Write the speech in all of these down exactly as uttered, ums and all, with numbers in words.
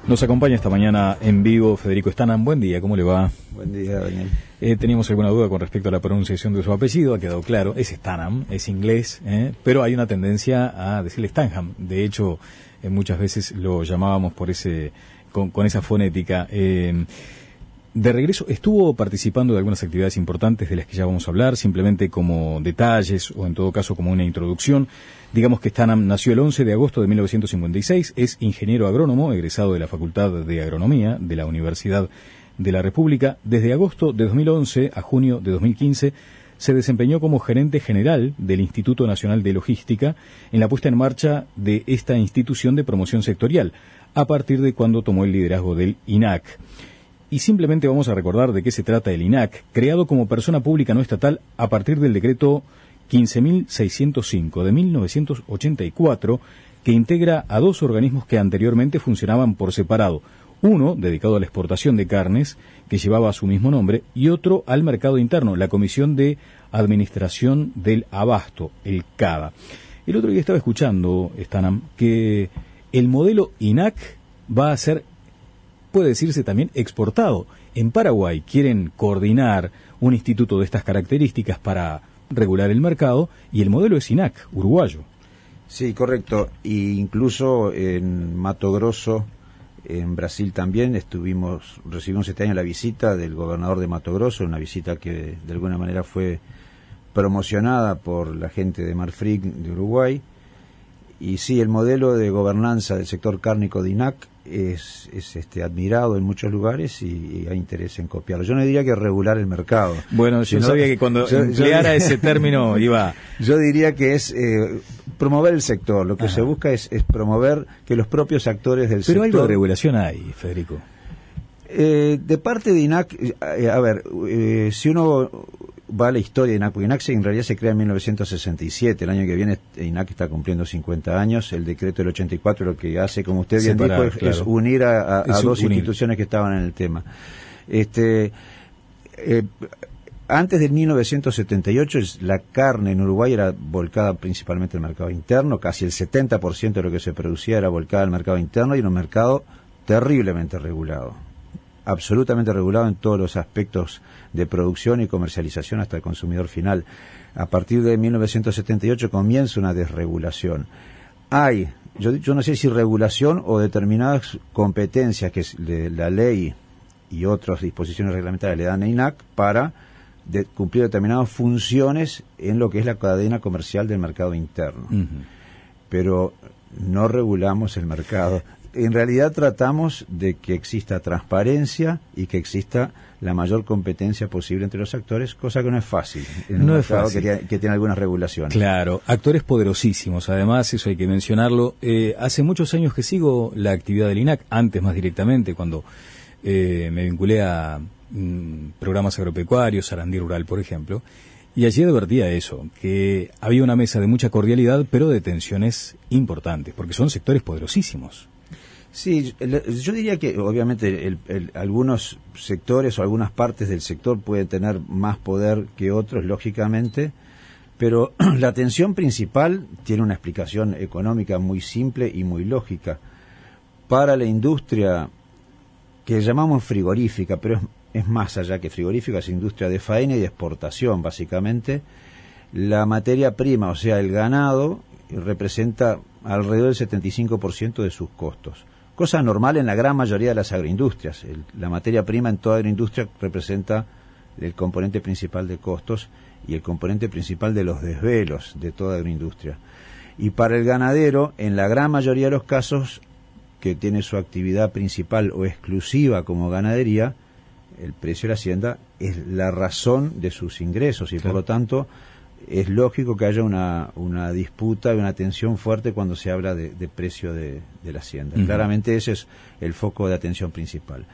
Nos acompaña esta mañana en vivo Federico Stanham. Buen día, ¿cómo le va? Buen día, Daniel. Eh, teníamos alguna duda con respecto a la pronunciación de su apellido, ha quedado claro, es Stanham, es inglés, ¿eh? Pero hay una tendencia a decirle Stanham. De hecho, eh, muchas veces lo llamábamos por ese, con, con esa fonética. Eh, de regreso, estuvo participando de algunas actividades importantes de las que ya vamos a hablar, simplemente como detalles o en todo caso como una introducción. Digamos que Stanham nació el once de agosto de mil novecientos cincuenta y seis, es ingeniero agrónomo, egresado de la Facultad de Agronomía de la Universidad de la República. Desde agosto de dos mil once a junio de dos mil quince se desempeñó como gerente general del Instituto Nacional de Logística en la puesta en marcha de esta institución de promoción sectorial, a partir de cuando tomó el liderazgo del I N A C. Y simplemente vamos a recordar de qué se trata el I N A C, creado como persona pública no estatal a partir del decreto quince mil seiscientos cinco de mil novecientos ochenta y cuatro, que integra a dos organismos que anteriormente funcionaban por separado. Uno, dedicado a la exportación de carnes, que llevaba su mismo nombre, y otro al mercado interno, la Comisión de Administración del Abasto, el CADA. El otro día estaba escuchando, Stanham, que el modelo I N A C va a ser, puede decirse también, exportado. En Paraguay quieren coordinar un instituto de estas características para regular el mercado, y el modelo es I N A C, uruguayo. Sí, correcto. E incluso en Mato Grosso, en Brasil también, estuvimos, recibimos este año la visita del gobernador de Mato Grosso, una visita que de alguna manera fue promocionada por la gente de Marfrig de Uruguay. Y sí, el modelo de gobernanza del sector cárnico de I N A C es, es este, admirado en muchos lugares y, y hay interés en copiarlo. Yo no diría que regular el mercado. Bueno, yo no sabía que cuando yo, empleara yo, ese término iba... Yo diría que es eh, promover el sector. Lo que Ajá. se busca es, es promover que los propios actores del Pero sector... Pero algo de regulación hay, Federico. Eh, de parte de I N A C, eh, a ver, eh, si uno va a la historia de I N A C, porque I N A C en realidad se crea en mil novecientos sesenta y siete, el año que viene I N A C está cumpliendo cincuenta años, el decreto del ochenta y cuatro lo que hace, como usted bien Separar, dijo, es, claro. es unir a, a, a dos unir. instituciones que estaban en el tema. Este, eh, antes de mil novecientos setenta y ocho la carne en Uruguay era volcada principalmente al mercado interno, casi el setenta por ciento de lo que se producía era volcada al mercado interno y en un mercado terriblemente regulado. Absolutamente regulado en todos los aspectos de producción y comercialización hasta el consumidor final. A partir de mil novecientos setenta y ocho comienza una desregulación. Hay, yo, yo no sé si regulación o determinadas competencias que de la ley y otras disposiciones reglamentarias le dan a I N A C para de, cumplir determinadas funciones en lo que es la cadena comercial del mercado interno. Uh-huh. Pero no regulamos el mercado. En realidad tratamos de que exista transparencia y que exista la mayor competencia posible entre los actores, cosa que no es fácil. En no un es fácil. Que, que tiene algunas regulaciones. Claro, actores poderosísimos, además, eso hay que mencionarlo. Eh, hace muchos años que sigo la actividad del I N A C, antes más directamente, cuando eh, me vinculé a mm, programas agropecuarios, Sarandí Rural, por ejemplo, y allí advertía eso, que había una mesa de mucha cordialidad, pero de tensiones importantes, porque son sectores poderosísimos. Sí, yo diría que obviamente el, el, algunos sectores o algunas partes del sector pueden tener más poder que otros, lógicamente, pero la tensión principal tiene una explicación económica muy simple y muy lógica. Para la industria que llamamos frigorífica, pero es, es más allá que frigorífica, es industria de faena y de exportación, básicamente, la materia prima, o sea, el ganado, representa alrededor del setenta y cinco por ciento de sus costos. Cosa normal en la gran mayoría de las agroindustrias. El, la materia prima en toda agroindustria representa el componente principal de costos y el componente principal de los desvelos de toda agroindustria. Y para el ganadero, en la gran mayoría de los casos, que tiene su actividad principal o exclusiva como ganadería, el precio de la hacienda es la razón de sus ingresos y, claro, por lo tanto, es lógico que haya una, una disputa y una tensión fuerte cuando se habla de, de precio de, de la hacienda. Uh-huh. Claramente ese es el foco de atención principal.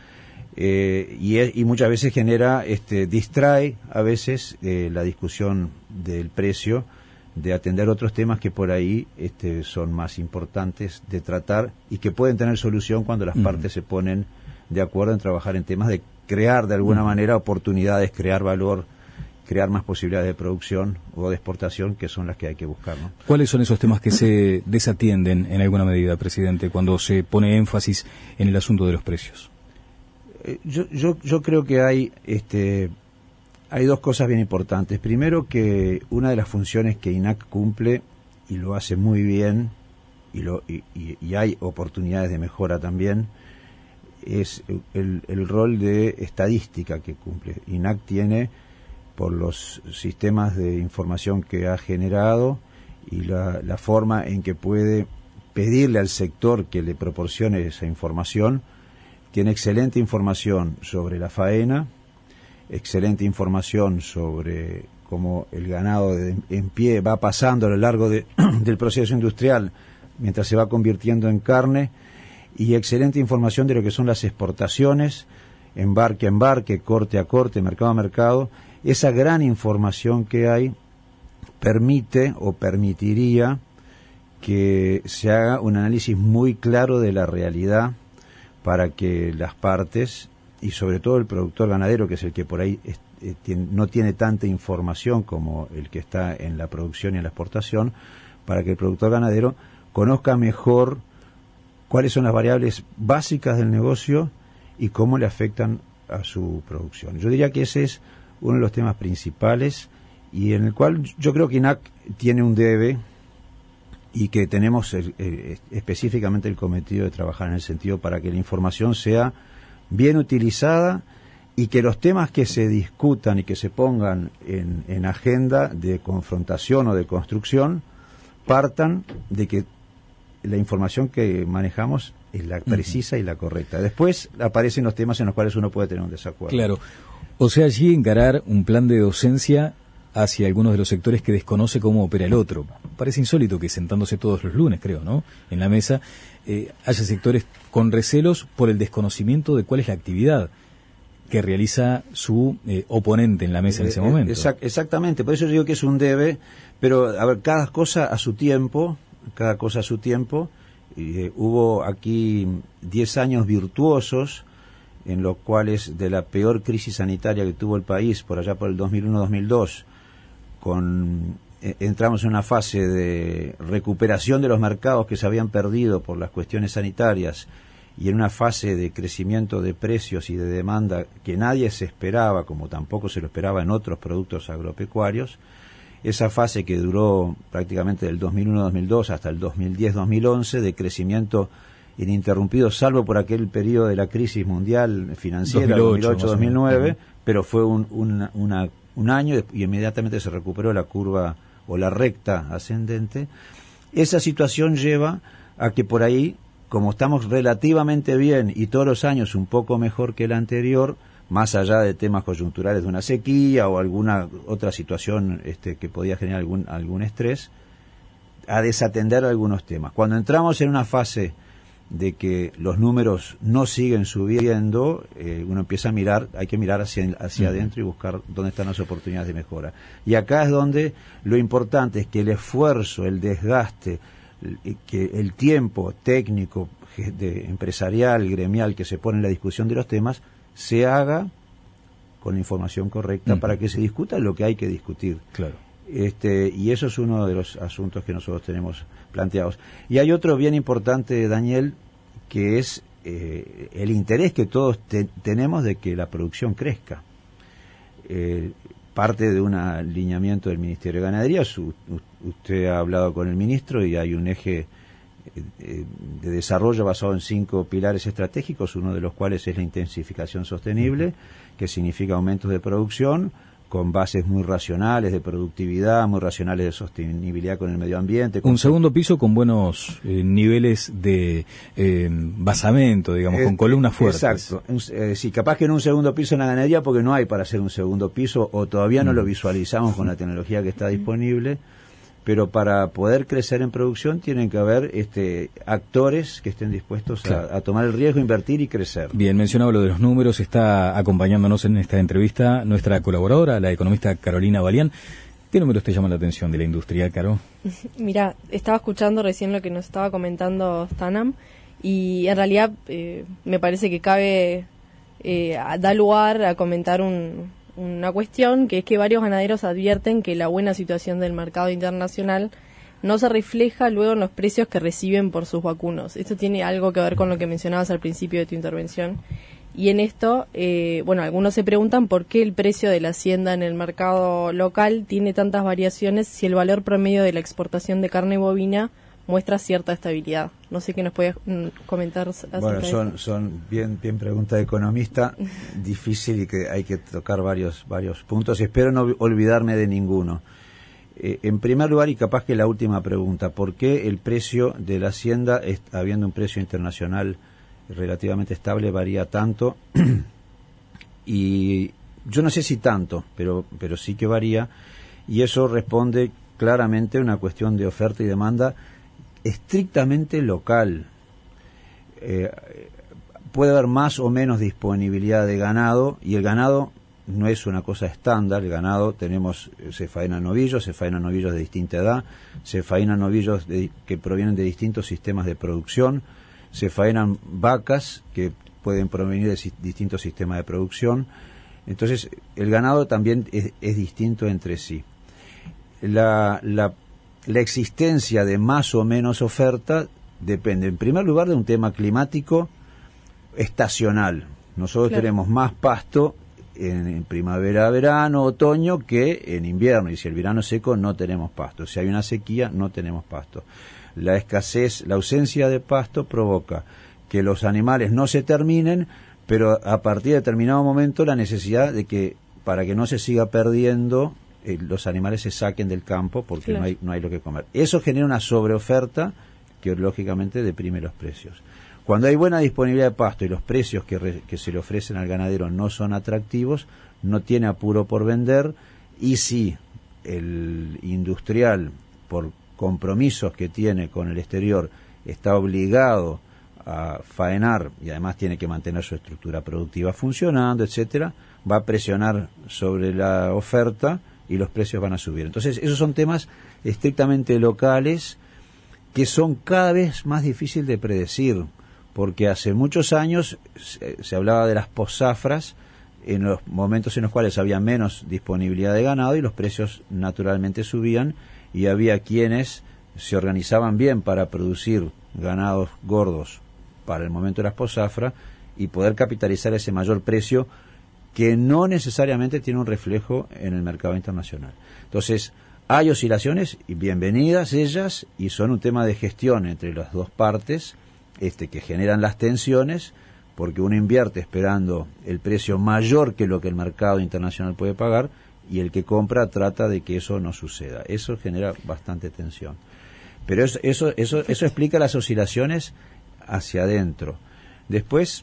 Eh, y, es, y muchas veces genera, este, distrae a veces eh, la discusión del precio de atender otros temas que por ahí este, son más importantes de tratar y que pueden tener solución cuando las uh-huh. partes se ponen de acuerdo en trabajar en temas de crear de alguna uh-huh. manera oportunidades, crear valor, crear más posibilidades de producción o de exportación, que son las que hay que buscar, ¿no? ¿Cuáles son esos temas que se desatienden en alguna medida, presidente, cuando se pone énfasis en el asunto de los precios? Eh, yo, yo, yo creo que hay, este, hay dos cosas bien importantes. Primero, que una de las funciones que I N A C cumple, y lo hace muy bien, y, lo, y, y, y hay oportunidades de mejora también, es el, el rol de estadística que cumple. I N A C tiene, por los sistemas de información que ha generado y la, la forma en que puede pedirle al sector que le proporcione esa información, tiene excelente información sobre la faena, excelente información sobre cómo el ganado de, en pie va pasando a lo largo de, del proceso industrial mientras se va convirtiendo en carne, y excelente información de lo que son las exportaciones, embarque a embarque, corte a corte, mercado a mercado. Esa gran información que hay permite o permitiría que se haga un análisis muy claro de la realidad para que las partes, y sobre todo el productor ganadero, que es el que por ahí es, eh, tiene, no tiene tanta información como el que está en la producción y en la exportación, para que el productor ganadero conozca mejor cuáles son las variables básicas del negocio y cómo le afectan a su producción. Yo diría que ese es uno de los temas principales, y en el cual yo creo que I N A C tiene un debe, y que tenemos el, el, específicamente el cometido de trabajar en el sentido para que la información sea bien utilizada y que los temas que se discutan y que se pongan en, en agenda de confrontación o de construcción partan de que la información que manejamos es la precisa uh-huh. y la correcta. Después aparecen los temas en los cuales uno puede tener un desacuerdo. Claro. O sea, allí encarar un plan de docencia hacia algunos de los sectores que desconoce cómo opera el otro. Parece insólito que sentándose todos los lunes, creo, ¿no?, en la mesa, eh, haya sectores con recelos por el desconocimiento de cuál es la actividad que realiza su eh, oponente en la mesa eh, en ese momento. Exact, exactamente, por eso yo digo que es un debe, pero a ver, cada cosa a su tiempo, cada cosa a su tiempo. Eh, hubo aquí diez años virtuosos, en los cuales de la peor crisis sanitaria que tuvo el país, por allá por el dos mil uno dos mil dos, con, eh, entramos en una fase de recuperación de los mercados que se habían perdido por las cuestiones sanitarias, y en una fase de crecimiento de precios y de demanda que nadie se esperaba, como tampoco se lo esperaba en otros productos agropecuarios. Esa fase que duró prácticamente del dos mil uno dos mil dos hasta el dos mil diez dos mil once, de crecimiento ininterrumpido, salvo por aquel periodo de la crisis mundial financiera, dos mil ocho dos mil nueve, pero fue un, una, una, un año y inmediatamente se recuperó la curva o la recta ascendente. Esa situación lleva a que por ahí, como estamos relativamente bien y todos los años un poco mejor que el anterior, más allá de temas coyunturales de una sequía o alguna otra situación este, que podía generar algún, algún estrés, a desatender algunos temas. Cuando entramos en una fase de que los números no siguen subiendo, eh, uno empieza a mirar, hay que mirar hacia, hacia uh-huh. adentro y buscar dónde están las oportunidades de mejora. Y acá es donde lo importante es que el esfuerzo, el desgaste, el, que el tiempo técnico, de, empresarial, gremial, que se pone en la discusión de los temas, se haga con la información correcta uh-huh. para que se discuta lo que hay que discutir. Claro. Este, y eso es uno de los asuntos que nosotros tenemos planteados. Y hay otro bien importante, Daniel, que es eh, el interés que todos te, tenemos de que la producción crezca. Eh, parte de un alineamiento del Ministerio de Ganadería, su, usted ha hablado con el ministro y hay un eje eh, de desarrollo basado en cinco pilares estratégicos, uno de los cuales es la intensificación sostenible, uh-huh. que significa aumentos de producción, con bases muy racionales de productividad, muy racionales de sostenibilidad con el medio ambiente. Un segundo piso con buenos eh, niveles de eh, basamento, digamos, eh, con columnas fuertes. Exacto. Eh, sí, capaz que en un segundo piso en la ganadería, porque no hay para hacer un segundo piso, o todavía no mm. lo visualizamos con la tecnología que está disponible, pero para poder crecer en producción tienen que haber este, actores que estén dispuestos claro. a, a tomar el riesgo, invertir y crecer. Bien, mencionado lo de los números, está acompañándonos en esta entrevista nuestra colaboradora, la economista Carolina Balián. ¿Qué números te llaman la atención de la industria, Caro? Mira, estaba escuchando recién lo que nos estaba comentando Stanam, y en realidad eh, me parece que cabe, eh, da lugar a comentar un... una cuestión, que es que varios ganaderos advierten que la buena situación del mercado internacional no se refleja luego en los precios que reciben por sus vacunos. Esto tiene algo que ver con lo que mencionabas al principio de tu intervención. Y en esto, eh, bueno, algunos se preguntan por qué el precio de la hacienda en el mercado local tiene tantas variaciones si el valor promedio de la exportación de carne bovina muestra cierta estabilidad. No sé qué nos puedes mm, comentar acerca Bueno, de son, eso. son bien, bien pregunta de economista, difícil y que hay que tocar varios, varios puntos. Espero no olvidarme de ninguno. Eh, en primer lugar, y capaz que la última pregunta, ¿por qué el precio de la hacienda, es, habiendo un precio internacional relativamente estable, varía tanto? Y yo no sé si tanto, pero, pero sí que varía, y eso responde claramente a una cuestión de oferta y demanda estrictamente local. Eh, puede haber más o menos disponibilidad de ganado, y el ganado no es una cosa estándar. El ganado, tenemos, se faenan novillos, se faenan novillos de distinta edad, se faenan novillos de, que provienen de distintos sistemas de producción, se faenan vacas que pueden provenir de si, distintos sistemas de producción. Entonces, el ganado también es, es distinto entre sí. La, la, la existencia de más o menos oferta depende, en primer lugar, de un tema climático estacional. Nosotros claro. tenemos más pasto en, en primavera, verano, otoño que en invierno, y si el verano es seco no tenemos pasto. Si hay una sequía no tenemos pasto. La escasez, la ausencia de pasto provoca que los animales no se terminen, pero a partir de determinado momento la necesidad de que, para que no se siga perdiendo, eh, los animales se saquen del campo porque claro. no hay, no hay lo que comer. Eso genera una sobreoferta que lógicamente deprime los precios. Cuando hay buena disponibilidad de pasto y los precios que, re, que se le ofrecen al ganadero no son atractivos, no tiene apuro por vender, y si el industrial, por compromisos que tiene con el exterior, está obligado a faenar y además tiene que mantener su estructura productiva funcionando, etcétera, va a presionar sobre la oferta y los precios van a subir. Entonces, esos son temas estrictamente locales que son cada vez más difíciles de predecir, porque hace muchos años se, se hablaba de las poszafras en los momentos en los cuales había menos disponibilidad de ganado y los precios naturalmente subían, y había quienes se organizaban bien para producir ganados gordos para el momento de las poszafras y poder capitalizar ese mayor precio que no necesariamente tiene un reflejo en el mercado internacional. Entonces, hay oscilaciones, y bienvenidas ellas, y son un tema de gestión entre las dos partes, este, que generan las tensiones, porque uno invierte esperando el precio mayor que lo que el mercado internacional puede pagar, y el que compra trata de que eso no suceda. Eso genera bastante tensión. Pero eso, eso, eso, eso explica las oscilaciones hacia adentro. Después,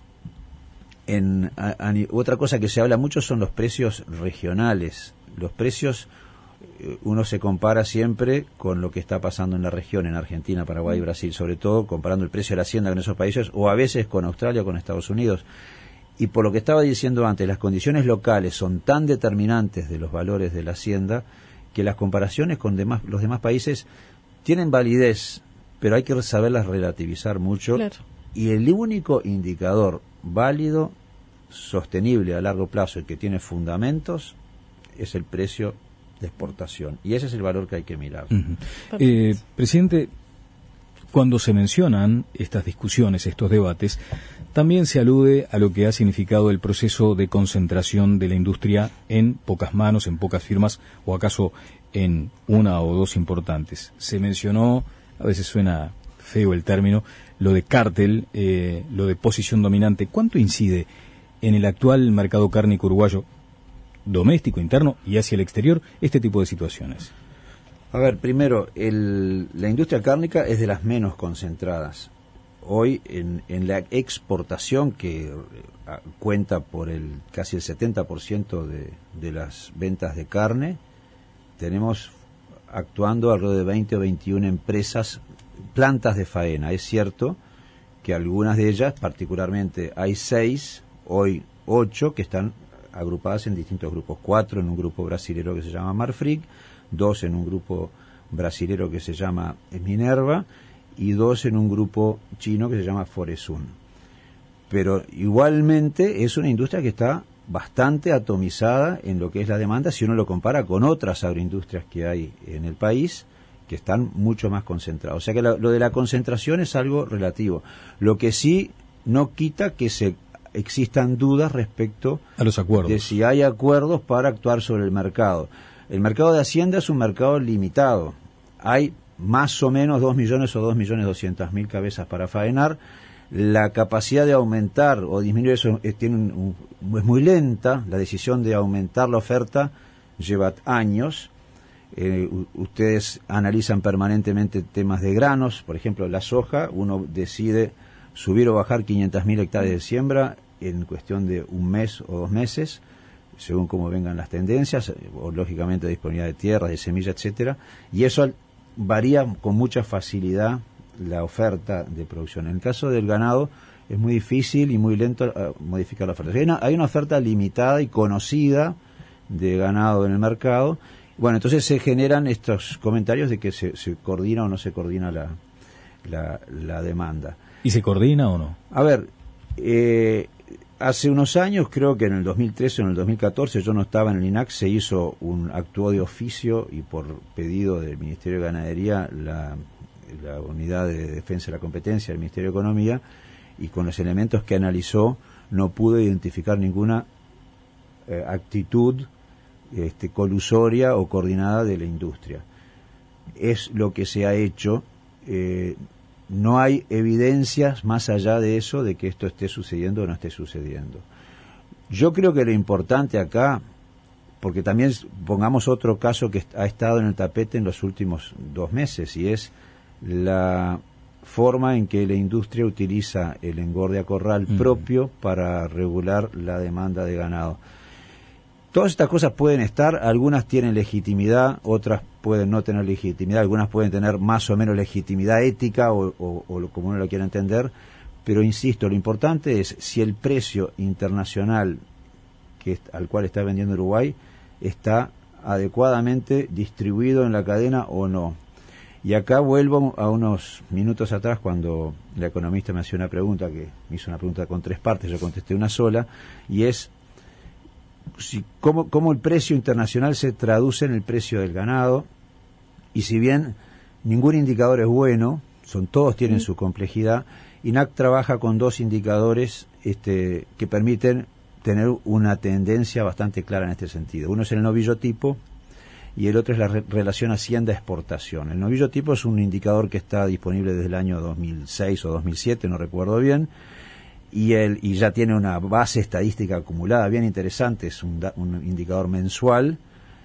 en, a, a, otra cosa que se habla mucho son los precios regionales. Los precios, uno se compara siempre con lo que está pasando en la región, en Argentina, Paraguay y Brasil, sobre todo comparando el precio de la hacienda con esos países, o a veces con Australia o con Estados Unidos. Y por lo que estaba diciendo antes, las condiciones locales son tan determinantes de los valores de la hacienda que las comparaciones con demás, los demás países tienen validez, pero hay que saberlas relativizar mucho. Claro. Y el único indicador válido, sostenible a largo plazo y que tiene fundamentos es el precio de exportación. Y ese es el valor que hay que mirar. Uh-huh. eh, presidente, cuando se mencionan estas discusiones, estos debates, también se alude a lo que ha significado el proceso de concentración de la industria en pocas manos, en pocas firmas, o acaso en una o dos importantes. Se mencionó, a veces suena feo el término, lo de cártel, eh, lo de posición dominante. ¿Cuánto incide en el actual mercado cárnico uruguayo, doméstico, interno y hacia el exterior, este tipo de situaciones? A ver, primero, el, la industria cárnica es de las menos concentradas. Hoy, en, en la exportación, que a, cuenta por el casi el setenta por ciento de, de las ventas de carne, tenemos actuando alrededor de veinte o veintiuna empresas, plantas de faena. Es cierto que algunas de ellas, particularmente hay seis, hoy ocho, que están agrupadas en distintos grupos. Cuatro en un grupo brasilero que se llama Marfrig, dos en un grupo brasilero que se llama Minerva, y dos en un grupo chino que se llama Foresun. Pero igualmente es una industria que está bastante atomizada en lo que es la demanda si uno lo compara con otras agroindustrias que hay en el país, que están mucho más concentradas. O sea que la, lo de la concentración es algo relativo. Lo que sí no quita que se existan dudas respecto a los acuerdos, de si hay acuerdos para actuar sobre el mercado. El mercado de Hacienda es un mercado limitado. Hay más o menos dos millones o dos millones doscientas mil cabezas para faenar. La capacidad de aumentar o disminuir eso es, tiene un, un, es muy lenta. La decisión de aumentar la oferta lleva años. Eh, ustedes analizan permanentemente temas de granos, por ejemplo la soja, uno decide subir o bajar quinientas mil hectáreas de siembra en cuestión de un mes o dos meses, según cómo vengan las tendencias, o lógicamente disponibilidad de tierras, de semillas, etcétera, y eso varía con mucha facilidad la oferta de producción. En el caso del ganado es muy difícil y muy lento uh, modificar la oferta. Hay una, hay una oferta limitada y conocida de ganado en el mercado. Bueno, entonces se generan estos comentarios de que se, se coordina o no se coordina la, la, la demanda. ¿Y se coordina o no? A ver, eh, hace unos años, creo que en el dos mil trece o en el dos mil catorce, yo no estaba en el I N A C, se hizo un actuó de oficio y por pedido del Ministerio de Ganadería, la, la Unidad de Defensa de la Competencia del Ministerio de Economía, y con los elementos que analizó no pudo identificar ninguna eh, actitud Este, colusoria o coordinada de la industria. Es lo que se ha hecho. Eh, no hay evidencias más allá de eso de que esto esté sucediendo o no esté sucediendo. Yo creo que lo importante acá, porque también pongamos otro caso que ha estado en el tapete en los últimos dos meses, y es la forma en que la industria utiliza el engorde a corral mm. propio para regular la demanda de ganado. Todas estas cosas pueden estar, algunas tienen legitimidad, otras pueden no tener legitimidad, algunas pueden tener más o menos legitimidad ética o, o, o como uno lo quiera entender, pero insisto, lo importante es si el precio internacional que al cual está vendiendo Uruguay está adecuadamente distribuido en la cadena o no. Y acá vuelvo a unos minutos atrás cuando la economista me hacía una pregunta, que me hizo una pregunta con tres partes, yo contesté una sola, y es Si, cómo, cómo el precio internacional se traduce en el precio del ganado, y si bien ningún indicador es bueno, son todos tienen su complejidad, I N A C trabaja con dos indicadores este, que permiten tener una tendencia bastante clara en este sentido. Uno es el novillo tipo y el otro es la re relación hacienda-exportación. El novillo tipo es un indicador que está disponible desde el año dos mil seis o dos mil siete, no recuerdo bien, y el y ya tiene una base estadística acumulada bien interesante, es un, da, un indicador mensual,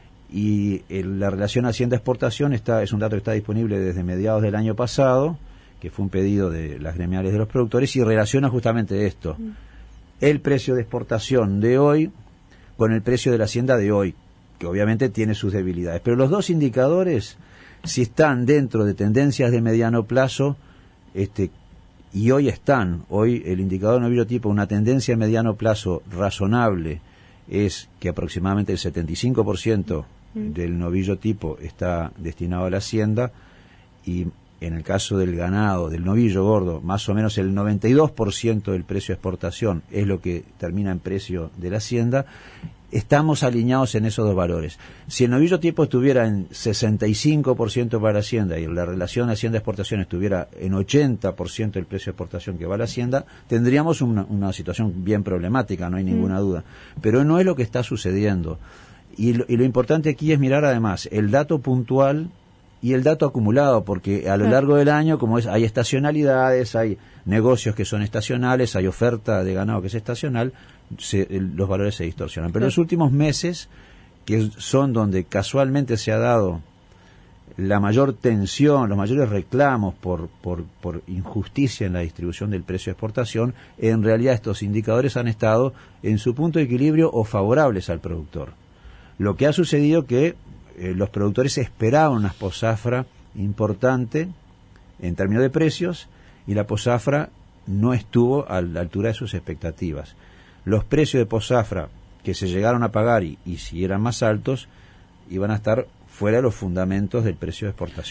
y el, la relación hacienda-exportación está es un dato que está disponible desde mediados del año pasado, que fue un pedido de las gremiales de los productores, y relaciona justamente esto, mm. el precio de exportación de hoy con el precio de la hacienda de hoy, que obviamente tiene sus debilidades. Pero los dos indicadores, si están dentro de tendencias de mediano plazo, este y hoy están, hoy el indicador novillo tipo, una tendencia a mediano plazo razonable, es que aproximadamente el setenta y cinco por ciento mm. del novillo tipo está destinado a la hacienda, y en el caso del ganado, del novillo gordo, más o menos el noventa y dos por ciento del precio de exportación es lo que termina en precio de la hacienda. Estamos alineados en esos dos valores. Si el novillo tipo estuviera en sesenta y cinco por ciento para la hacienda y la relación hacienda-exportación estuviera en ochenta por ciento del precio de exportación que va a la hacienda, tendríamos una, una situación bien problemática, no hay ninguna mm. duda. Pero no es lo que está sucediendo. Y lo, y lo importante aquí es mirar además el dato puntual y el dato acumulado, porque a lo largo del año, como es, hay estacionalidades, hay negocios que son estacionales, hay oferta de ganado que es estacional, se, el, los valores se distorsionan. Pero en los últimos meses, que son donde casualmente se ha dado la mayor tensión, los mayores reclamos por, por, por injusticia en la distribución del precio de exportación, en realidad estos indicadores han estado en su punto de equilibrio o favorables al productor. Lo que ha sucedido que eh, los productores esperaban una posafra importante en términos de precios, y la posafra no estuvo a la altura de sus expectativas. Los precios de posafra que se llegaron a pagar, y, y si eran más altos, iban a estar fuera de los fundamentos del precio de exportación.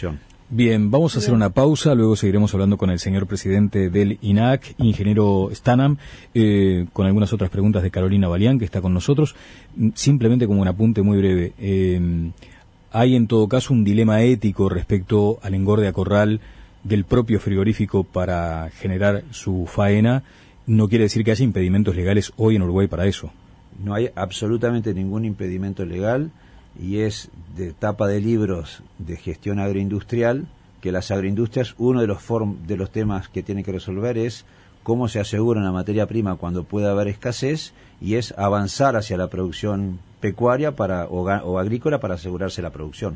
Bien, vamos a hacer Bien. una pausa, luego seguiremos hablando con el señor presidente del I N A C, ingeniero Stanham, eh, con algunas otras preguntas de Carolina Balián, que está con nosotros. Simplemente como un apunte muy breve, eh, hay en todo caso un dilema ético respecto al engorde a corral del propio frigorífico para generar su faena. No quiere decir que haya impedimentos legales hoy en Uruguay para eso. No hay absolutamente ningún impedimento legal, y es de tapa de libros de gestión agroindustrial que las agroindustrias, uno de los form, de los temas que tienen que resolver es cómo se asegura una materia prima cuando pueda haber escasez, y es avanzar hacia la producción pecuaria para o, o agrícola para asegurarse la producción.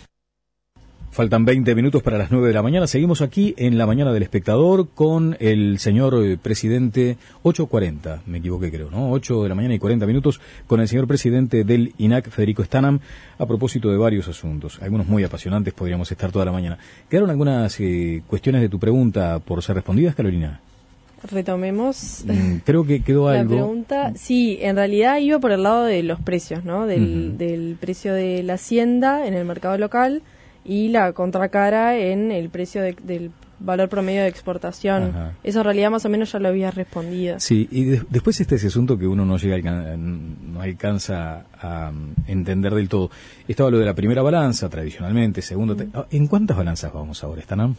Faltan veinte minutos para las nueve de la mañana. Seguimos aquí en la mañana del Espectador con el señor eh, presidente, ocho cuarenta, me equivoqué creo, ¿no? ocho de la mañana y cuarenta minutos, con el señor presidente del I N A C, Federico Stanham, a propósito de varios asuntos, algunos muy apasionantes, podríamos estar toda la mañana. ¿Quedaron algunas eh, cuestiones de tu pregunta por ser respondidas, Carolina? Retomemos. Mm, creo que quedó la algo. pregunta, sí, en realidad iba por el lado de los precios, ¿no? Del, Uh-huh. del precio de la hacienda en el mercado local y la contracara en el precio de- del valor promedio de exportación. Ajá. Eso en realidad más o menos ya lo había respondido. Sí, y de- después está ese asunto que uno no llega a alcan- no alcanza a um, entender del todo. Estaba lo de la primera balanza, tradicionalmente, segundo... te- ¿En cuántas balanzas vamos ahora, Stanham?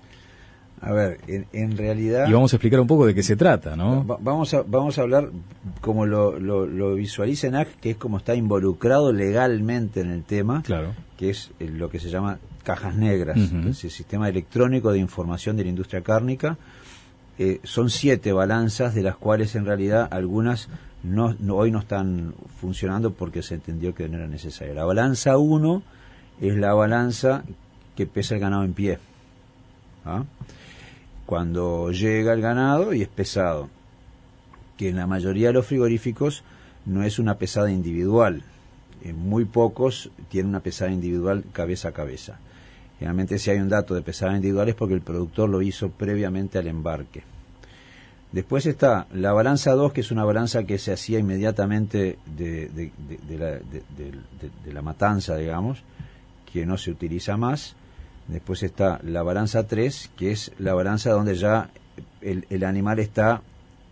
A ver, en, en realidad... Y vamos a explicar un poco de qué se trata, ¿no? Va- Vamos a, vamos a hablar como lo, lo, lo visualiza E N A C, que es como está involucrado legalmente en el tema, Claro. que es eh, lo que se llama cajas negras, Ujú. que es el sistema electrónico de información de la industria cárnica. Eh, son siete balanzas, de las cuales en realidad algunas no, no- hoy no están funcionando porque se entendió que no era necesaria. La balanza uno es la balanza que pesa el ganado en pie. ¿Ah? Cuando llega el ganado y es pesado, que en la mayoría de los frigoríficos no es una pesada individual, en muy pocos tiene una pesada individual cabeza a cabeza. Generalmente si hay un dato de pesada individual es porque el productor lo hizo previamente al embarque. Después está la balanza dos, que es una balanza que se hacía inmediatamente de, de, de, de, la, de, de, de, de la matanza, digamos, que no se utiliza más. Después está la balanza tres, que es la balanza donde ya el, el animal está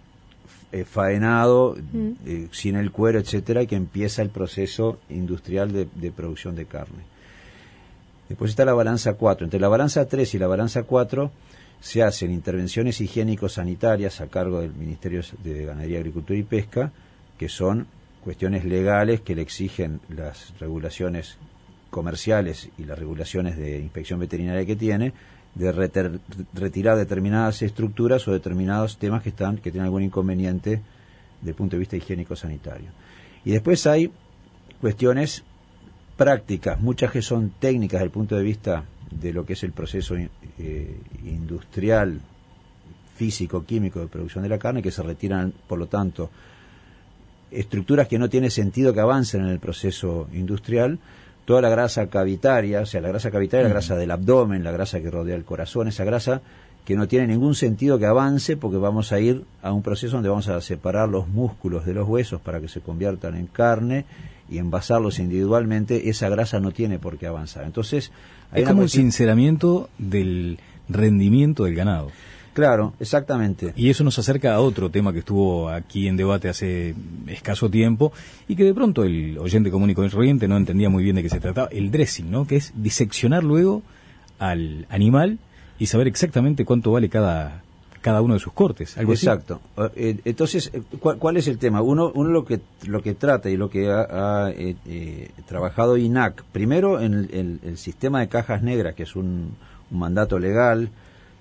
eh, faenado, Mm. eh, sin el cuero, etcétera, y que empieza el proceso industrial de, de producción de carne. Después está la balanza cuatro. Entre la balanza tres y la balanza cuatro se hacen intervenciones higiénico-sanitarias a cargo del Ministerio de Ganadería, Agricultura y Pesca, que son cuestiones legales que le exigen las regulaciones comerciales y las regulaciones de inspección veterinaria que tiene, de reter- retirar determinadas estructuras o determinados temas que están que tienen algún inconveniente desde el punto de vista higiénico-sanitario. Y después hay cuestiones prácticas, muchas que son técnicas desde el punto de vista de lo que es el proceso eh, industrial, físico, químico de producción de la carne, que se retiran, por lo tanto, estructuras que no tiene sentido que avancen en el proceso industrial. Toda la grasa cavitaria, o sea, la grasa cavitaria, la grasa del abdomen, la grasa que rodea el corazón, esa grasa que no tiene ningún sentido que avance, porque vamos a ir a un proceso donde vamos a separar los músculos de los huesos para que se conviertan en carne y envasarlos individualmente. Esa grasa no tiene por qué avanzar. Entonces, hay Es una como un cuestión- sinceramiento del rendimiento del ganado. Claro, exactamente. Y eso nos acerca a otro tema que estuvo aquí en debate hace escaso tiempo y que de pronto el oyente común y corriente no entendía muy bien de qué se trataba, el dressing, ¿no? Que es diseccionar luego al animal y saber exactamente cuánto vale cada cada uno de sus cortes, algo así. Exacto. Eh, Entonces, eh, ¿cuál, cuál es el tema? Uno, uno lo que lo que trata y lo que ha, ha, eh, eh, trabajado I N A C, primero en el, el- el sistema de cajas negras, que es un, un mandato legal,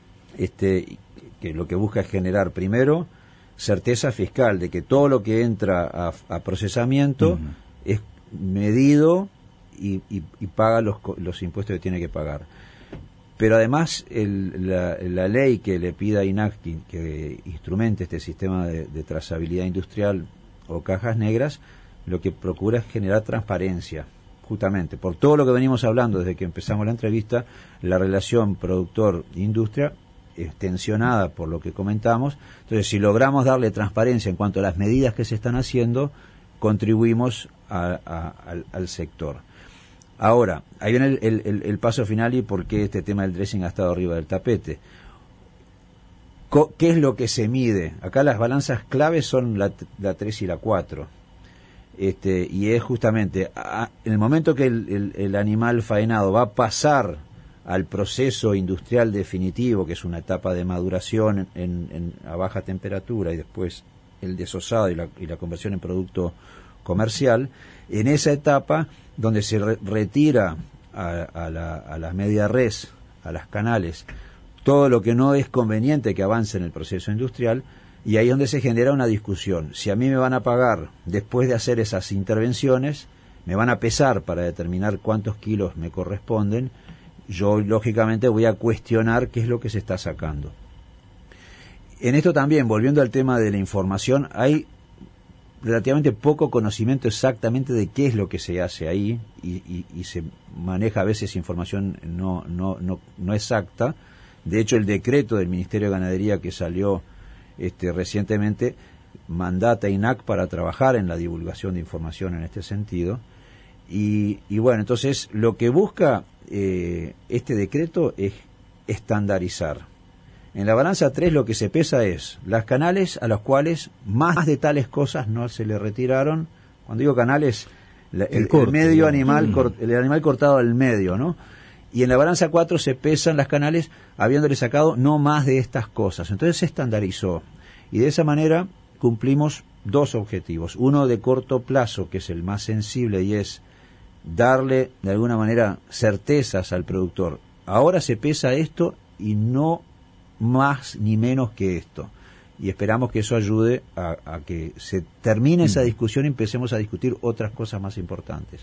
este, que lo que busca es generar primero certeza fiscal de que todo lo que entra a, a procesamiento Ujú. es medido y, y- y paga los, co- los impuestos que tiene que pagar. Pero además el- la, la ley que le pida a I N A C que, que instrumente este sistema de, de trazabilidad industrial o cajas negras, lo que procura es generar transparencia, justamente por todo lo que venimos hablando desde que empezamos la entrevista. La relación productor-industria es tensionada por lo que comentamos. Entonces, si logramos darle transparencia en cuanto a las medidas que se están haciendo, contribuimos a- a- al, al sector. Ahora, ahí viene el, el, el, el paso final y por qué este tema del dressing ha estado arriba del tapete. Co- ¿Qué es lo que se mide? Acá las balanzas claves son la, la tres y la cuatro. Este, y es justamente, a, en el momento que el, el, el animal faenado va a pasar al proceso industrial definitivo, que es una etapa de maduración en, en, a baja temperatura y después el desosado y la, y la conversión en producto comercial, en esa etapa donde se re, retira a, a, la, a las media res, a las canales, todo lo que no es conveniente que avance en el proceso industrial, y ahí es donde se genera una discusión. Si a mí me van a pagar después de hacer esas intervenciones, me van a pesar para determinar cuántos kilos me corresponden, yo lógicamente voy a cuestionar qué es lo que se está sacando. En esto también, volviendo al tema de la información, hay relativamente poco conocimiento exactamente de qué es lo que se hace ahí, y, y, y se maneja a veces información no, no, no, no exacta. De hecho, el decreto del Ministerio de Ganadería que salió este, recientemente mandata a INAC para trabajar en la divulgación de información en este sentido. Y, y bueno, entonces lo que busca eh, este decreto es estandarizar. En la balanza tres lo que se pesa es las canales a los cuales más de tales cosas no se le retiraron. Cuando digo canales, la, el, el, corte, el medio ¿no? animal, mm. cort, el animal cortado al medio, ¿no? Y en la balanza cuatro se pesan las canales habiéndole sacado no más de estas cosas. Entonces se estandarizó. Y de esa manera cumplimos dos objetivos. Uno de corto plazo, que es el más sensible, y es darle de alguna manera certezas al productor. Ahora se pesa esto y no más ni menos que esto. Y esperamos que eso ayude a, a que se termine esa discusión y empecemos a discutir otras cosas más importantes.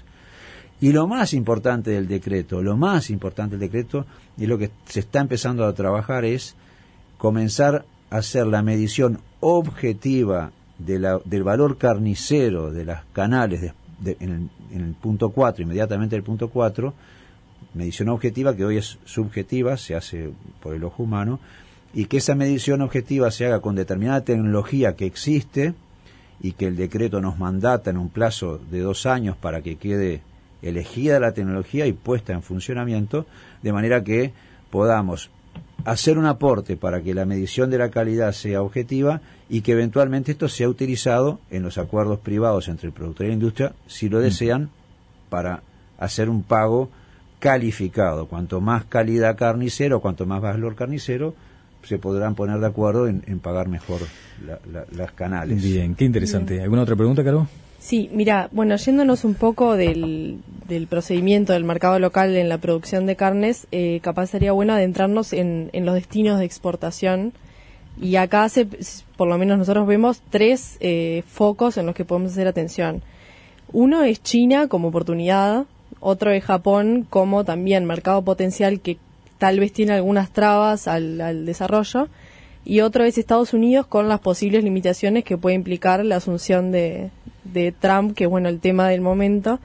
Y lo más importante del decreto, lo más importante del decreto, y lo que se está empezando a trabajar, es comenzar a hacer la medición objetiva de la, del valor carnicero de las canales de, de, en, el, en el punto cuatro, inmediatamente el punto cuatro, medición objetiva que hoy es subjetiva, se hace por el ojo humano, y que esa medición objetiva se haga con determinada tecnología que existe y que el decreto nos mandata en un plazo de dos años para que quede elegida la tecnología y puesta en funcionamiento, de manera que podamos hacer un aporte para que la medición de la calidad sea objetiva y que eventualmente esto sea utilizado en los acuerdos privados entre el productor y la industria, si lo desean, para hacer un pago calificado. Cuanto más calidad carnicero, cuanto más valor carnicero, se podrán poner de acuerdo en, en pagar mejor la, la, las canales. Bien, qué interesante. ¿Alguna otra pregunta, Caro? Sí, mira, bueno, yéndonos un poco del, del procedimiento del mercado local en la producción de carnes, eh, capaz sería bueno adentrarnos en, en los destinos de exportación. Y acá, se, por lo menos nosotros vemos tres eh, focos en los que podemos hacer atención. Uno es China como oportunidad, otro es Japón como también mercado potencial que tal vez tiene algunas trabas al, al desarrollo, y otro es Estados Unidos con las posibles limitaciones que puede implicar la asunción de, de Trump, que es bueno el tema del momento.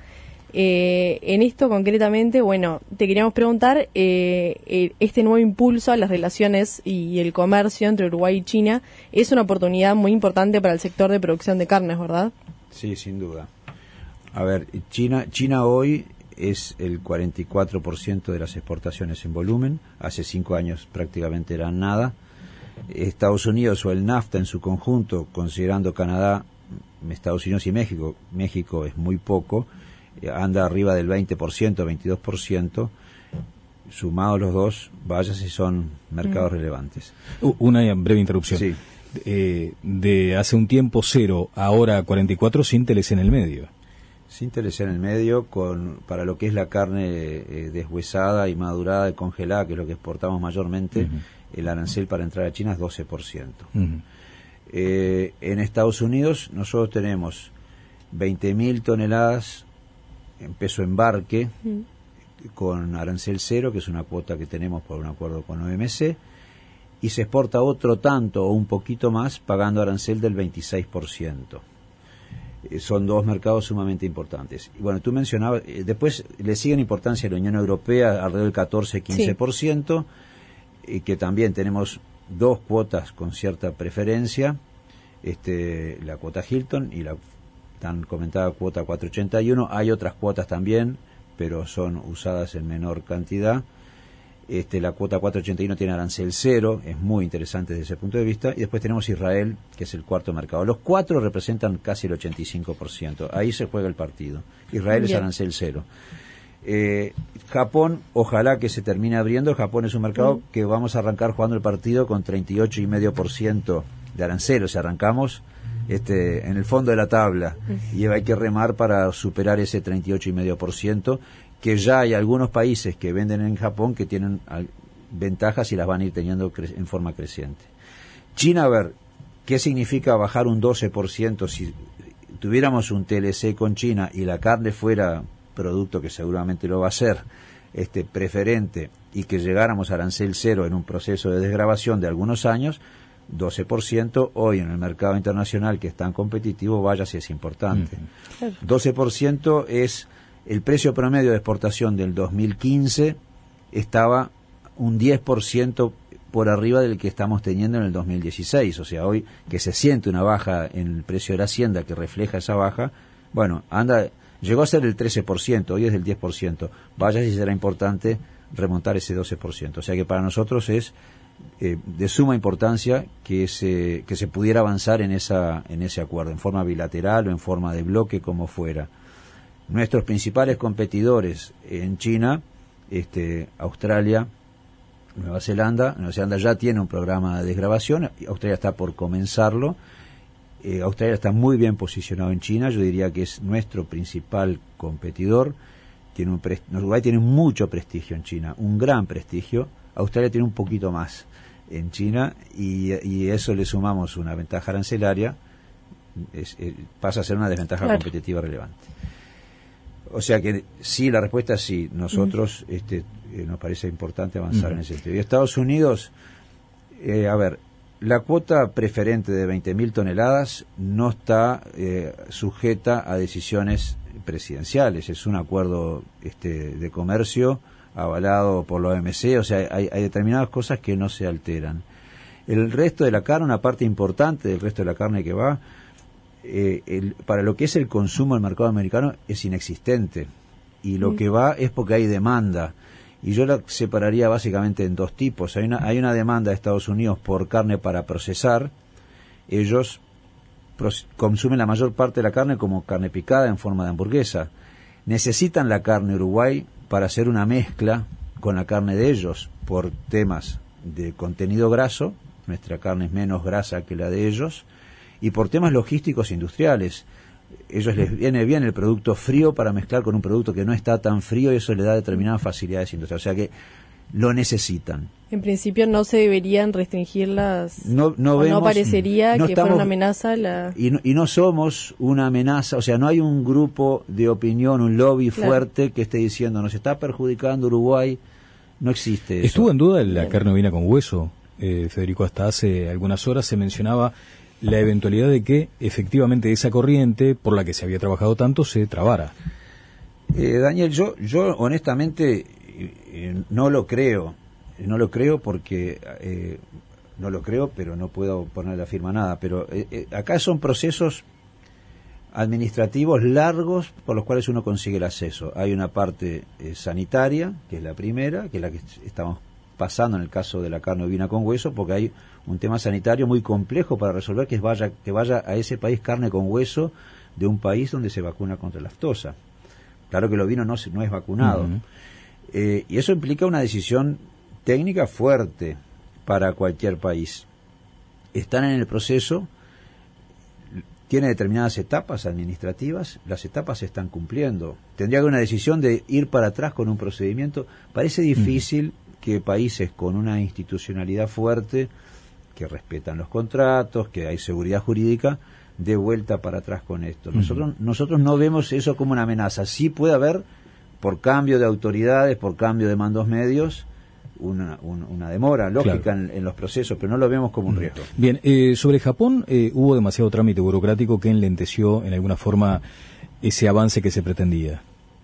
Eh, en esto concretamente, bueno, te queríamos preguntar, eh, este nuevo impulso a las relaciones y el comercio entre Uruguay y China es una oportunidad muy importante para el sector de producción de carnes, ¿verdad? Sí, sin duda. A ver, China, China hoy es el cuarenta y cuatro por ciento de las exportaciones en volumen. Hace cinco años prácticamente eran nada. Estados Unidos o el NAFTA en su conjunto, considerando Canadá, Estados Unidos y México, México es muy poco, anda arriba del veinte por ciento, veintidós por ciento. Sumados los dos, vaya si son mercados mm. relevantes. Una breve interrupción. Sí. Eh, de hace un tiempo cero, ahora cuarenta y cuatro, sin T L C en el medio. Sin T L C en el medio, con para lo que es la carne eh, deshuesada y madurada y congelada, que es lo que exportamos mayormente, uh-huh. el arancel para entrar a China es doce por ciento. Uh-huh. Eh, en Estados Unidos nosotros tenemos veinte mil toneladas en peso embarque, uh-huh. con arancel cero, que es una cuota que tenemos por un acuerdo con O M C, y se exporta otro tanto o un poquito más pagando arancel del veintiséis por ciento. Son dos mercados sumamente importantes. Y bueno, tú mencionabas, eh, después le siguen importancia a la Unión Europea, alrededor del catorce a quince por ciento, sí. y que también tenemos dos cuotas con cierta preferencia, este, la cuota Hilton y la tan comentada cuota cuatrocientos ochenta y uno. Hay otras cuotas también, pero son usadas en menor cantidad. Este, la cuota cuatrocientos ochenta y uno tiene arancel cero, es muy interesante desde ese punto de vista. Y después tenemos Israel, que es el cuarto mercado. Los cuatro representan casi el ochenta y cinco por ciento. Ahí se juega el partido. Israel Bien. es arancel cero. Eh, Japón, ojalá que se termine abriendo. Japón es un mercado mm. que vamos a arrancar jugando el partido con treinta y ocho coma cinco por ciento de arancel. O sea, arrancamos este, en el fondo de la tabla. Mm. Y hay que remar para superar ese treinta y ocho coma cinco por ciento. Que ya hay algunos países que venden en Japón que tienen ventajas y las van a ir teniendo en forma creciente. China, a ver, ¿qué significa bajar un doce por ciento? Si tuviéramos un T L C con China y la carne fuera producto, que seguramente lo va a ser, este, preferente, y que llegáramos a arancel cero en un proceso de desgravación de algunos años, doce por ciento hoy en el mercado internacional, que es tan competitivo, vaya si es importante. Uh-huh. doce por ciento es... El precio promedio de exportación del dos mil quince estaba un diez por ciento por arriba del que estamos teniendo en el dos mil dieciséis. O sea, hoy que se siente una baja en el precio de la hacienda que refleja esa baja, bueno, anda, llegó a ser el trece por ciento, hoy es del diez por ciento. Vaya si será importante remontar ese doce por ciento. O sea que para nosotros es eh, de suma importancia que se, que se pudiera avanzar en, esa, en ese acuerdo, en forma bilateral o en forma de bloque, como fuera. Nuestros principales competidores en China, este, Australia, Nueva Zelanda, Nueva Zelanda ya tiene un programa de desgravación, Australia está por comenzarlo, eh, Australia está muy bien posicionado en China, yo diría que es nuestro principal competidor, tiene un pre- Uruguay tiene mucho prestigio en China, un gran prestigio, Australia tiene un poquito más en China, y, y eso le sumamos una ventaja arancelaria, es, es, pasa a ser una desventaja claro. competitiva relevante. O sea que sí, la respuesta es sí. Nosotros mm. este, eh, nos parece importante avanzar mm. en ese sentido. Y Estados Unidos, eh, a ver, la cuota preferente de veinte mil toneladas no está eh, sujeta a decisiones presidenciales. Es un acuerdo este, de comercio avalado por la O M C. O sea, hay, hay determinadas cosas que no se alteran. El resto de la carne, una parte importante del resto de la carne que va, Eh, el, para lo que es el consumo del mercado americano es inexistente, y lo mm. que va es porque hay demanda, y yo la separaría básicamente en dos tipos. Hay una, hay una demanda de Estados Unidos por carne para procesar. Ellos pros, consumen la mayor parte de la carne como carne picada en forma de hamburguesa. Necesitan la carne Uruguay para hacer una mezcla con la carne de ellos por temas de contenido graso. Nuestra carne es menos grasa que la de ellos, y por temas logísticos industriales. Ellos les viene bien el producto frío para mezclar con un producto que no está tan frío, y eso le da determinadas facilidades industriales. O sea que lo necesitan. En principio no se deberían restringir las... No, no, vemos, no parecería no que estamos, fuera una amenaza la... Y no, y no somos una amenaza, o sea, no hay un grupo de opinión, un lobby claro. fuerte que esté diciendo nos está perjudicando Uruguay. No existe eso. ¿Estuvo en duda la Bien. carne ovina con hueso, eh, Federico? Hasta hace algunas horas se mencionaba la eventualidad de que efectivamente esa corriente por la que se había trabajado tanto se trabara. Eh, Daniel, yo, yo honestamente eh, no lo creo, no lo creo porque eh, no lo creo, pero no puedo poner la firma nada. Pero eh, eh, acá son procesos administrativos largos por los cuales uno consigue el acceso. Hay una parte eh, sanitaria, que es la primera, que es la que estamos pasando en el caso de la carne ovina con hueso, porque hay un tema sanitario muy complejo para resolver, que es vaya, que vaya a ese país carne con hueso de un país donde se vacuna contra la aftosa. Claro que el ovino no, no es vacunado. Uh-huh. eh, y eso implica una decisión técnica fuerte para cualquier país. Están en el proceso, tiene determinadas etapas administrativas, las etapas se están cumpliendo. Tendría que haber una decisión de ir para atrás con un procedimiento. Parece difícil uh-huh. que países con una institucionalidad fuerte, que respetan los contratos, que hay seguridad jurídica, de vuelta para atrás con esto. Nosotros, uh-huh. nosotros no vemos eso como una amenaza. Sí puede haber, por cambio de autoridades, por cambio de mandos medios, una, una, una demora lógica claro. en, en los procesos, pero no lo vemos como un uh-huh. riesgo. Bien, eh, sobre Japón, eh, hubo demasiado trámite burocrático que enlenteció en alguna forma ese avance que se pretendía.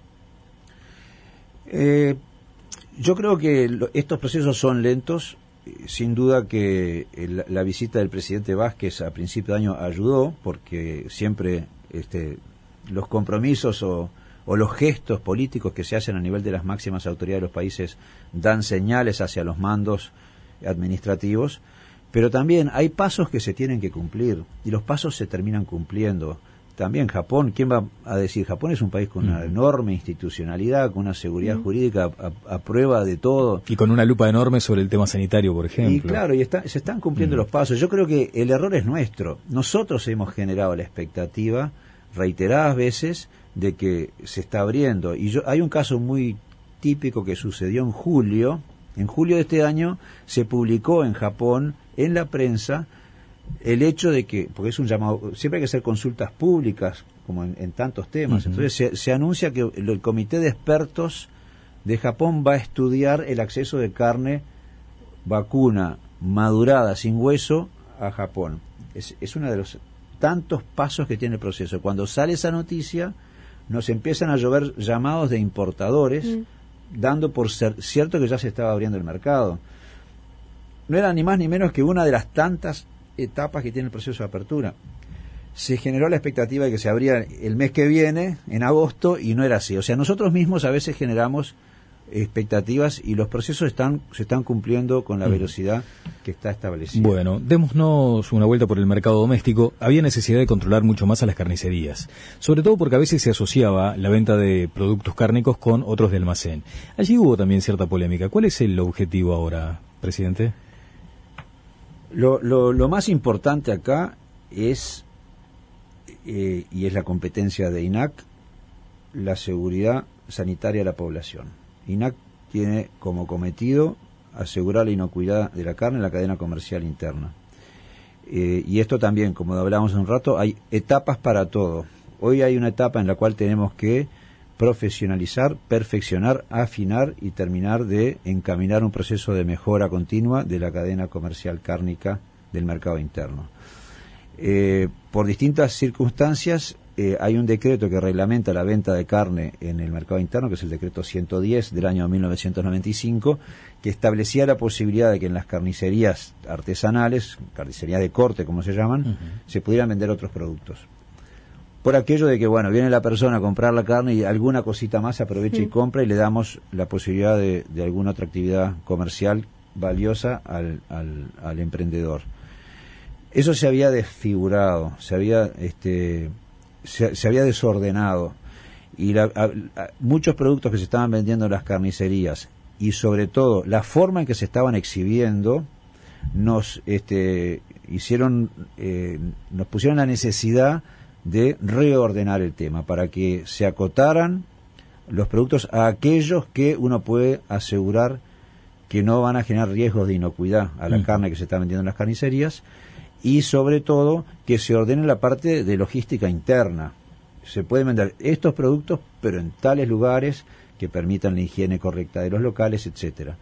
Eh, yo creo que lo, estos procesos son lentos. Sin duda que el, la visita del presidente Vázquez a principio de año ayudó, porque siempre este, los compromisos o, o los gestos políticos que se hacen a nivel de las máximas autoridades de los países dan señales hacia los mandos administrativos, pero también hay pasos que se tienen que cumplir y los pasos se terminan cumpliendo. También Japón, ¿quién va a decir? Japón es un país con una mm. enorme institucionalidad, con una seguridad mm. jurídica a, a prueba de todo. Y con una lupa enorme sobre el tema sanitario, por ejemplo. Y claro, y está, se están cumpliendo mm. los pasos. Yo creo que el error es nuestro. Nosotros hemos generado la expectativa reiteradas veces de que se está abriendo. Y yo, hay un caso muy típico que sucedió en julio. En julio de este año se publicó en Japón, en la prensa, el hecho de que, porque es un llamado, siempre hay que hacer consultas públicas, como en, en tantos temas, uh-huh. entonces se, se anuncia que el, el comité de expertos de Japón va a estudiar el acceso de carne vacuna madurada sin hueso a Japón. Es, es uno de los tantos pasos que tiene el proceso. Cuando sale esa noticia, nos empiezan a llover llamados de importadores, uh-huh. dando por ser, cierto que ya se estaba abriendo el mercado. No era ni más ni menos que una de las tantas etapas que tiene el proceso de apertura. Se generó la expectativa de que se abría el mes que viene, en agosto, y no era así. O sea, nosotros mismos a veces generamos expectativas y los procesos están se están cumpliendo con la velocidad que está establecida. Bueno, démonos una vuelta por el mercado doméstico. Había necesidad de controlar mucho más a las carnicerías, sobre todo porque a veces se asociaba la venta de productos cárnicos con otros de almacén. Allí hubo también cierta polémica. ¿Cuál es el objetivo ahora, presidente? Lo, lo, lo más importante acá es, eh, y es la competencia de I N A C, la seguridad sanitaria de la población. I N A C tiene como cometido asegurar la inocuidad de la carne en la cadena comercial interna. Eh, y esto también, como hablábamos hace un rato, hay etapas para todo. Hoy hay una etapa en la cual tenemos que profesionalizar, perfeccionar, afinar y terminar de encaminar un proceso de mejora continua de la cadena comercial cárnica del mercado interno. Eh, por distintas circunstancias, eh, hay un decreto que reglamenta la venta de carne en el mercado interno, que es el decreto ciento diez del año mil novecientos noventa y cinco, que establecía la posibilidad de que en las carnicerías artesanales, carnicerías de corte como se llaman, uh-huh. se pudieran vender otros productos. Por aquello de que, bueno, viene la persona a comprar la carne y alguna cosita más aprovecha sí. y compra y le damos la posibilidad de, de alguna otra actividad comercial valiosa al, al, al emprendedor. Eso se había desfigurado, se había, este, se, se había desordenado y la, a, a, muchos productos que se estaban vendiendo en las carnicerías y sobre todo la forma en que se estaban exhibiendo nos este, hicieron, eh, nos pusieron la necesidad de reordenar el tema para que se acotaran los productos a aquellos que uno puede asegurar que no van a generar riesgos de inocuidad a la mm. carne que se está vendiendo en las carnicerías y sobre todo que se ordene la parte de logística interna. Se pueden vender estos productos pero en tales lugares que permitan la higiene correcta de los locales, etcétera.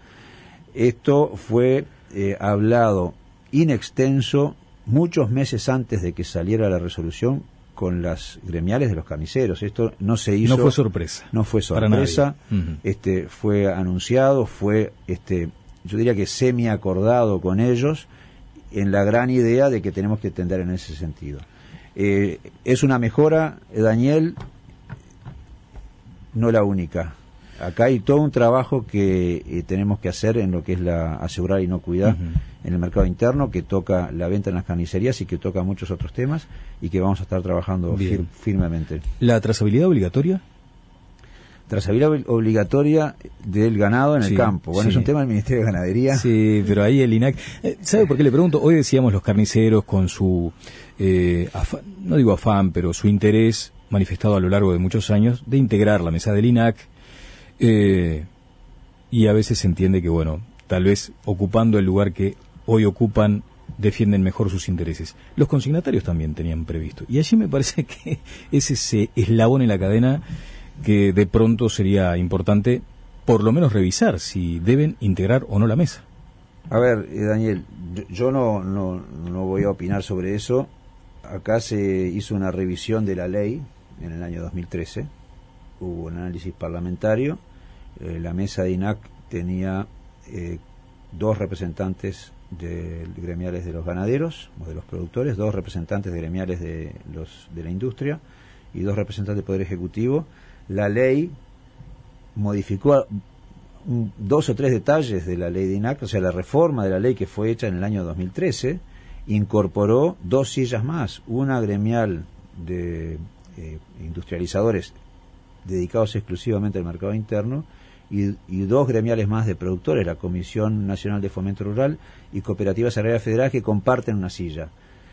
Esto fue eh, hablado in extenso muchos meses antes de que saliera la resolución con las gremiales de los carniceros. Esto no se hizo. No fue sorpresa. No fue sorpresa. Uh-huh. Este fue anunciado, fue este, yo diría que semi acordado con ellos en la gran idea de que tenemos que tender en ese sentido. Eh, es una mejora, Daniel, no la única. Acá hay todo un trabajo que eh, tenemos que hacer en lo que es la asegurar inocuidad uh-huh. en el mercado interno, que toca la venta en las carnicerías y que toca muchos otros temas y que vamos a estar trabajando fir- firmemente. ¿La trazabilidad obligatoria? Trazabilidad obligatoria del ganado en sí, el campo. Bueno, sí. es un tema del Ministerio de Ganadería. Sí, pero ahí el I N A C... Eh, ¿Sabe por qué le pregunto? Hoy decíamos los carniceros con su, eh, afán, no digo afán, pero su interés manifestado a lo largo de muchos años de integrar la mesa del I N A C. Eh, y a veces se entiende que, bueno, tal vez ocupando el lugar que hoy ocupan, defienden mejor sus intereses. Los consignatarios también tenían previsto. Y allí me parece que es ese eslabón en la cadena que de pronto sería importante, por lo menos revisar si deben integrar o no la mesa. A ver, eh, Daniel, yo, yo no, no, no voy a opinar sobre eso. Acá se hizo una revisión de la ley en el año dos mil trece. Hubo un análisis parlamentario, eh, la mesa de I N A C tenía eh, dos representantes de, gremiales de los ganaderos o de los productores, dos representantes gremiales de los de la industria y dos representantes del Poder Ejecutivo. la ley modificó un, dos o tres detalles de la ley de INAC, o sea, la reforma de la ley que fue hecha en el año dos mil trece, incorporó dos sillas más, una gremial de eh, industrializadores dedicados exclusivamente al mercado interno y, y dos gremiales más de productores, la Comisión Nacional de Fomento Rural y Cooperativas Agrarias Federadas, que comparten una silla.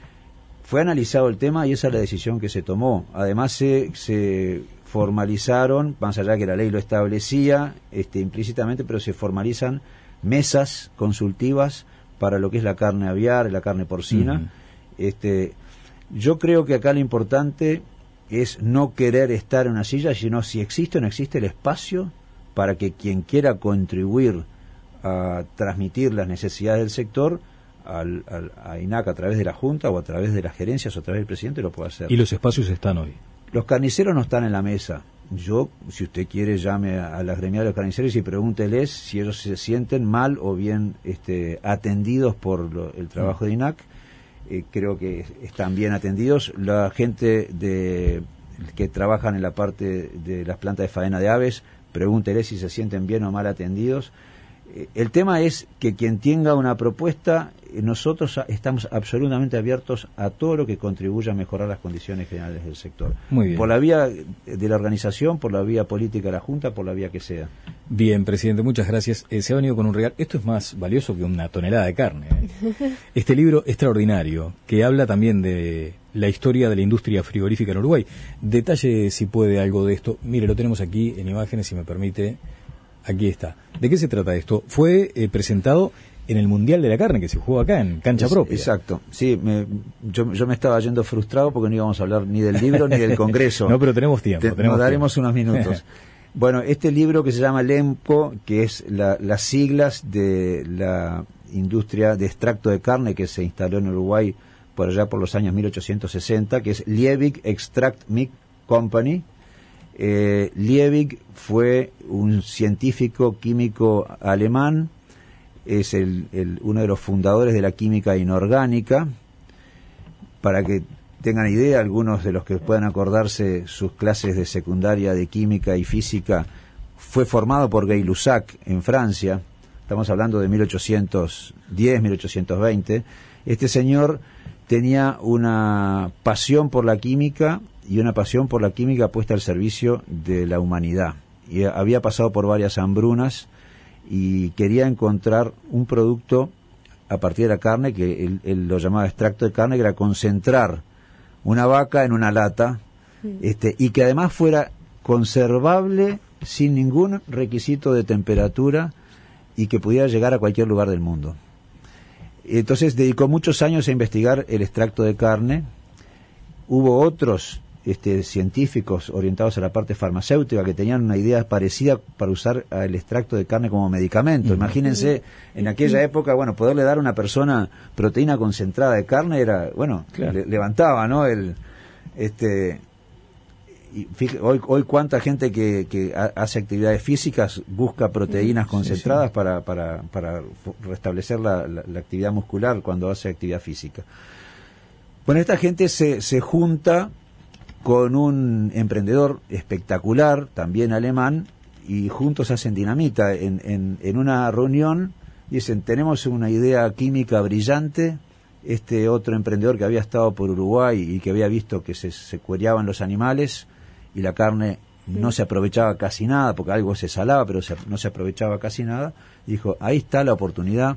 Fue analizado el tema y esa es la decisión que se tomó. Además se, se formalizaron, más allá que la ley lo establecía este, implícitamente, pero se formalizan mesas consultivas para lo que es la carne aviar, la carne porcina. Uh-huh. Este, yo creo que acá lo importante es no querer estar en una silla, sino si existe o no existe el espacio para que quien quiera contribuir a transmitir las necesidades del sector al, al, a INAC a través de la Junta o a través de las gerencias o a través del presidente lo pueda hacer. ¿Y los espacios están hoy? Los carniceros no están en la mesa. Yo, si usted quiere, llame a, a las gremiales de los carniceros y pregúnteles si ellos se sienten mal o bien este, atendidos por lo, el trabajo de INAC. Eh, creo que están bien atendidos. La gente de que trabajan en la parte de las plantas de faena de aves, pregúnteles si se sienten bien o mal atendidos. Eh, el tema es que quien tenga una propuesta, eh, nosotros estamos absolutamente abiertos a todo lo que contribuya a mejorar las condiciones generales del sector. Muy bien. Por la vía de la organización, por la vía política de la Junta, por la vía que sea. Bien, presidente, muchas gracias. Eh, se ha venido con un regalo. Esto es más valioso que una tonelada de carne. ¿eh? Este libro extraordinario, que habla también de la historia de la industria frigorífica en Uruguay. Detalle, si puede, algo de esto. Mire, lo tenemos aquí en imágenes, si me permite. Aquí está. ¿De qué se trata esto? Fue eh, presentado en el Mundial de la Carne, que se jugó acá, en cancha es, propia. Exacto. Sí, me, yo, yo me estaba yendo frustrado porque no íbamos a hablar ni del libro ni del Congreso. No, pero tenemos tiempo. Te, tenemos nos daremos tiempo. unos minutos. Bueno, este libro que se llama LEMCO, que es la, las siglas de la industria de extracto de carne que se instaló en Uruguay por allá por los años mil ochocientos sesenta, que es Liebig Extract Meat Company. Eh, Liebig fue un científico químico alemán, es el, el, uno de los fundadores de la química inorgánica. Para que tengan idea, algunos de los que puedan acordarse sus clases de secundaria de química y física, fue formado por Gay-Lussac en Francia, estamos hablando de mil ochocientos diez, mil ochocientos veinte. Este señor tenía una pasión por la química y una pasión por la química puesta al servicio de la humanidad. Y había pasado por varias hambrunas y quería encontrar un producto a partir de la carne, que él, él lo llamaba extracto de carne, que era concentrar una vaca en una lata, sí. este, y que además fuera conservable sin ningún requisito de temperatura y que pudiera llegar a cualquier lugar del mundo. Entonces dedicó muchos años a investigar el extracto de carne. Hubo otros este, científicos orientados a la parte farmacéutica que tenían una idea parecida para usar el extracto de carne como medicamento. Uh-huh. Imagínense, en aquella época, bueno, poderle dar a una persona proteína concentrada de carne era, bueno, claro. le, levantaba, ¿no? El, este, y fíjate, hoy, hoy cuánta gente que, que hace actividades físicas busca proteínas concentradas sí, sí. Para, para, para restablecer la, la, la actividad muscular cuando hace actividad física. Bueno, esta gente se, se junta con un emprendedor espectacular, también alemán, y juntos hacen dinamita. En, en, en una reunión dicen, tenemos una idea química brillante. Este otro emprendedor que había estado por Uruguay y que había visto que se, se cuereaban los animales y la carne no se aprovechaba casi nada, porque algo se salaba, pero se, no se aprovechaba casi nada, dijo, ahí está la oportunidad.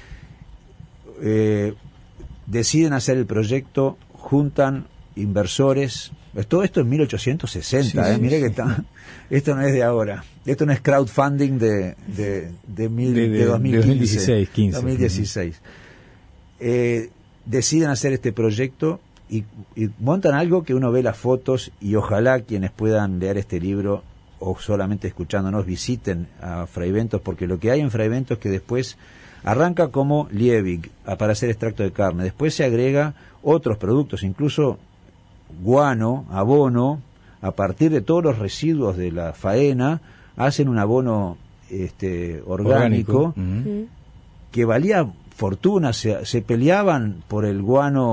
Eh, deciden hacer el proyecto, juntan inversores. Todo esto en mil ochocientos sesenta, sí, eh, sí, mire sí. que está, esto no es de ahora, esto no es crowdfunding de de de, mil, de, de, de dos mil quince, dos mil dieciséis, quince, dos mil dieciséis. Eh, deciden hacer este proyecto y, y montan algo que uno ve las fotos, y ojalá quienes puedan leer este libro o solamente escuchándonos visiten a Fraiventos, porque lo que hay en Fraiventos es que después arranca como Liebig para hacer extracto de carne, después se agrega otros productos, incluso guano, abono, a partir de todos los residuos de la faena, hacen un abono este, orgánico, orgánico. Uh-huh. que valía fortuna, se, se peleaban por el guano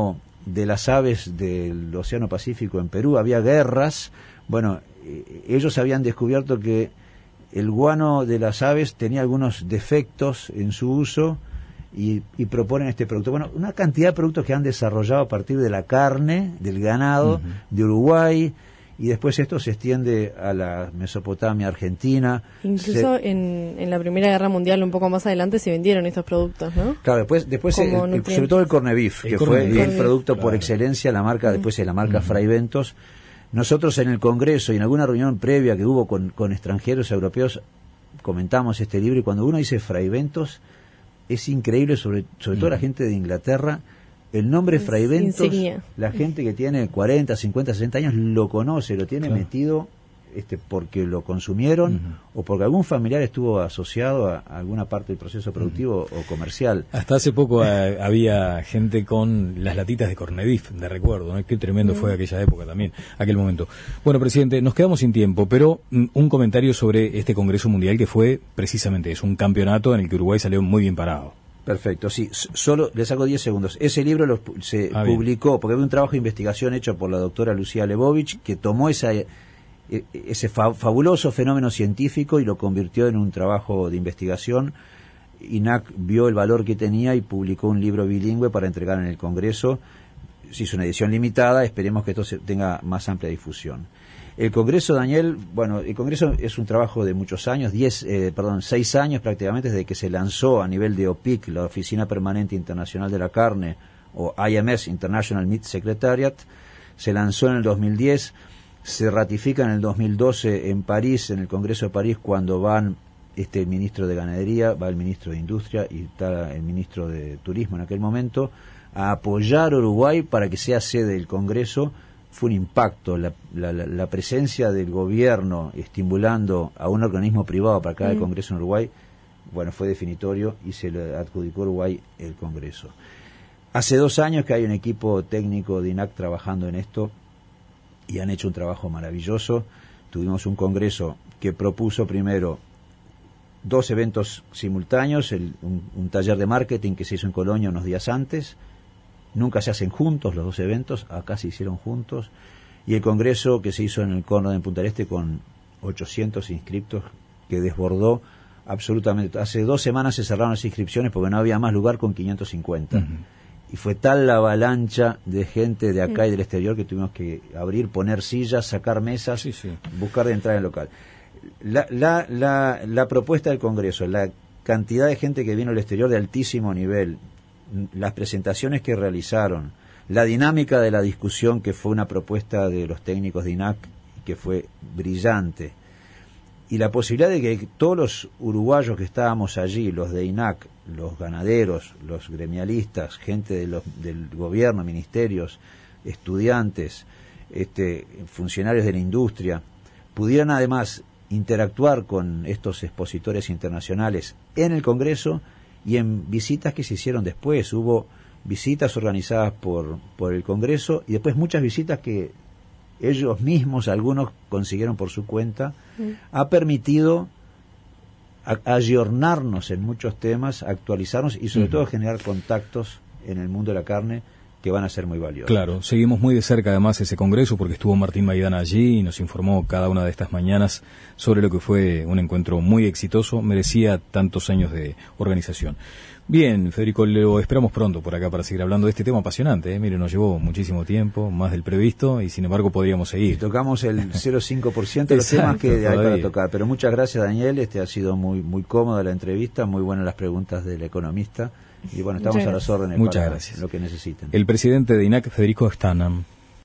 de las aves del Océano Pacífico en Perú, había guerras. Bueno, eh, ellos habían descubierto que el guano de las aves tenía algunos defectos en su uso y, y proponen este producto. Bueno, una cantidad de productos que han desarrollado a partir de la carne, del ganado, uh-huh. de Uruguay, y después esto se extiende a la Mesopotamia argentina. Incluso se... en, en la Primera Guerra Mundial, un poco más adelante, se vendieron estos productos, ¿no? Claro, después, después el, el, sobre todo el corned beef, el que corned fue beef. el producto claro. por excelencia, la marca, uh-huh. después de la marca uh-huh. Fray Bentos. Nosotros en el Congreso y en alguna reunión previa que hubo con, con extranjeros europeos, comentamos este libro, y cuando uno dice Fray Bentos, es increíble, sobre, sobre uh-huh. todo la gente de Inglaterra. El nombre Fray Bentos, insignia. La gente que tiene cuarenta, cincuenta, sesenta años lo conoce, lo tiene claro. metido este, porque lo consumieron uh-huh. o porque algún familiar estuvo asociado a, a alguna parte del proceso productivo uh-huh. o comercial. Hasta hace poco a, había gente con las latitas de corned beef, de recuerdo, ¿no? Qué tremendo uh-huh. fue aquella época también, aquel momento. Bueno, presidente, nos quedamos sin tiempo, pero mm, un comentario sobre este Congreso Mundial que fue precisamente eso, un campeonato en el que Uruguay salió muy bien parado. Perfecto, sí, solo le saco diez segundos. Ese libro lo, se ah, publicó, bien. porque había un trabajo de investigación hecho por la doctora Lucía Lebovich, que tomó esa, ese fa, fabuloso fenómeno científico y lo convirtió en un trabajo de investigación. I N A C vio el valor que tenía y publicó un libro bilingüe para entregar en el Congreso. Se hizo una edición limitada, esperemos que esto se tenga más amplia difusión. El Congreso, Daniel, bueno, el Congreso es un trabajo de muchos años, diez, eh, perdón, seis años prácticamente desde que se lanzó a nivel de O P I C, la Oficina Permanente Internacional de la Carne, o I M S, International Meat Secretariat. Se lanzó en el dos mil diez, se ratifica en el dos mil doce en París, en el Congreso de París, cuando van este el ministro de Ganadería, va el ministro de Industria y está el ministro de Turismo en aquel momento, a apoyar a Uruguay para que sea sede del Congreso. Fue un impacto la, la, la presencia del gobierno estimulando a un organismo privado para cada mm. Congreso en Uruguay. Bueno, fue definitorio y se le adjudicó a Uruguay el Congreso. Hace dos años que hay un equipo técnico de I N A C trabajando en esto y han hecho un trabajo maravilloso. Tuvimos un Congreso que propuso primero dos eventos simultáneos, el, un, un taller de marketing que se hizo en Colonia unos días antes. Nunca se hacen juntos los dos eventos, acá se hicieron juntos, y el Congreso que se hizo en el Córdoba en Punta del Este con ochocientos inscriptos, que desbordó absolutamente. Hace dos semanas se cerraron las inscripciones porque no había más lugar con quinientos cincuenta. Uh-huh. Y fue tal la avalancha de gente de acá uh-huh. y del exterior que tuvimos que abrir, poner sillas, sacar mesas, sí, sí. buscar de entrar en el local. La, la, la, la propuesta del Congreso, la cantidad de gente que vino del exterior de altísimo nivel, las presentaciones que realizaron, la dinámica de la discusión que fue una propuesta de los técnicos de I N A C que fue brillante, y la posibilidad de que todos los uruguayos que estábamos allí, los de I N A C, los ganaderos, los gremialistas, gente de los, del gobierno, ministerios, estudiantes, este, funcionarios de la industria, pudieran además interactuar con estos expositores internacionales en el Congreso y en visitas que se hicieron después. Hubo visitas organizadas por, por el Congreso y después muchas visitas que ellos mismos, algunos consiguieron por su cuenta. Mm. Ha permitido a, ayornarnos en muchos temas, actualizarnos y sobre mm. todo generar contactos en el mundo de la carne que van a ser muy valiosos. Claro, seguimos muy de cerca además ese congreso porque estuvo Martín Maidana allí y nos informó cada una de estas mañanas sobre lo que fue un encuentro muy exitoso, merecía tantos años de organización. Bien, Federico, lo esperamos pronto por acá para seguir hablando de este tema apasionante, ¿eh? Mire, nos llevó muchísimo tiempo, más del previsto, y sin embargo podríamos seguir. Y tocamos el cero coma cinco por ciento de los temas que hay para tocar, pero muchas gracias, Daniel, este ha sido muy muy cómoda la entrevista, muy buenas las preguntas del economista, y bueno, estamos a las órdenes muchas para gracias. Lo que necesiten. El presidente de I N A C, Federico Stanam.